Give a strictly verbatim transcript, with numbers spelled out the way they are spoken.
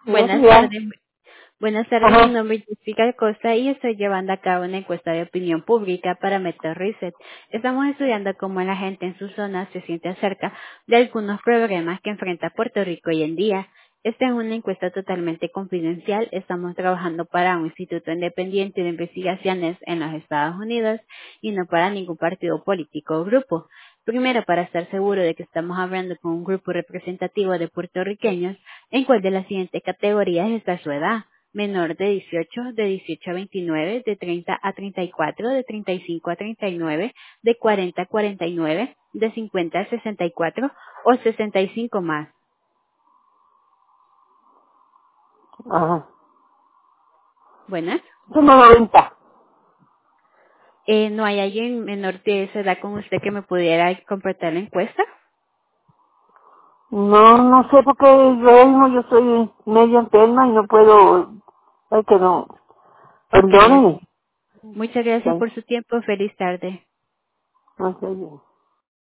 Buenos Buenas días. tardes. Buenas tardes, mi Ajá. nombre es Jessica Acosta y estoy llevando a cabo una encuesta de opinión pública para Meta Reset. Estamos estudiando cómo la gente en su zona se siente acerca de algunos problemas que enfrenta Puerto Rico hoy en día. Esta es una encuesta totalmente confidencial. Estamos trabajando para un instituto independiente de investigaciones en los Estados Unidos y no para ningún partido político o grupo. Primero, para estar seguro de que estamos hablando con un grupo representativo de puertorriqueños, ¿en cuál de las siguientes categorías está su edad? Menor de dieciocho, de dieciocho a veintinueve, de treinta a treinta y cuatro, de treinta y cinco a treinta y nueve, de cuarenta a cuarenta y nueve, de cincuenta a sesenta y cuatro o sesenta y cinco más. Ajá. Buenas. Tengo noventa. Eh, ¿No hay alguien menor de esa edad con usted que me pudiera completar la encuesta? No, no sé porque yo mismo yo soy medio enferma y no puedo. Ay, que no. Ok. Perdónenme. Muchas gracias Sí, por su tiempo. Feliz tarde. no sé bien.